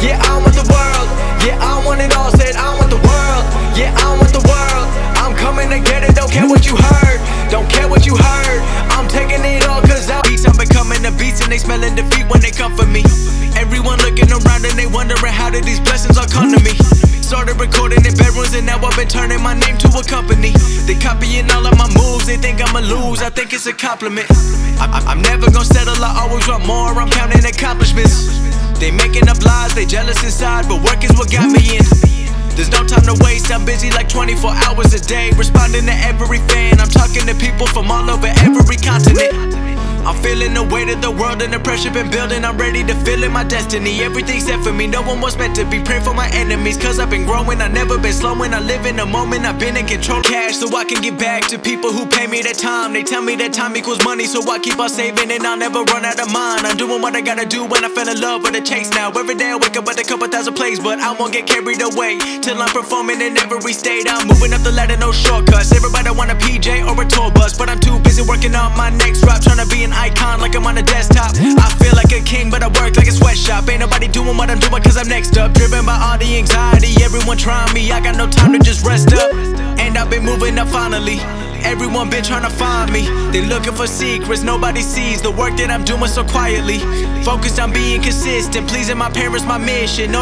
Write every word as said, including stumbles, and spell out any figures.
Yeah, I want the world. Yeah, I want it all. Said I want the world. Yeah, I want the world. I'm coming to get it. Don't care what you heard. Don't care what you heard. I'm taking it all cause I beats. I'm becoming the beats and they smelling defeat when they come for me. Everyone looking around and they wondering how did these blessings all come to me. Started recording in bedrooms and now I've been turning my name to a company. They copying all of my moves, they think I'ma lose, I think it's a compliment. I I I'm never gonna settle, I always want more, I'm counting accomplishments. They making up lies, they jealous inside, but work is what got me in. There's no time to waste, I'm busy like twenty-four hours a day, responding to every fan. I'm talking to people from all over every continent. I'm feeling the weight of the world and the pressure been building. I'm ready to feel in my destiny. Everything's set for me, no one was meant to be. Pray for my enemies, cause I've been growing. I've never been slowing, I live in the moment. I've been in control of cash so I can give back to people who pay me their time. They tell me that time equals money, so I keep on saving and I'll never run out of mine. I'm doing what I gotta do when I fell in love with a chase now. Every day I wake up with a couple thousand plays, but I won't get carried away till I'm performing in every state. I'm moving up the ladder, no shortcuts. Everybody want a P J or a tour bus, but I'm too busy working on my next drop, trying to be an icon like I'm on a desktop. I feel like a king, but I work like a sweatshop. Ain't nobody doing what I'm doing cause I'm next up. Driven by all the anxiety, everyone trying me. I got no time to just rest up. And I've been moving up finally. Everyone been trying to find me. They looking for secrets, nobody sees the work that I'm doing so quietly. Focused on being consistent, pleasing my parents, my mission. No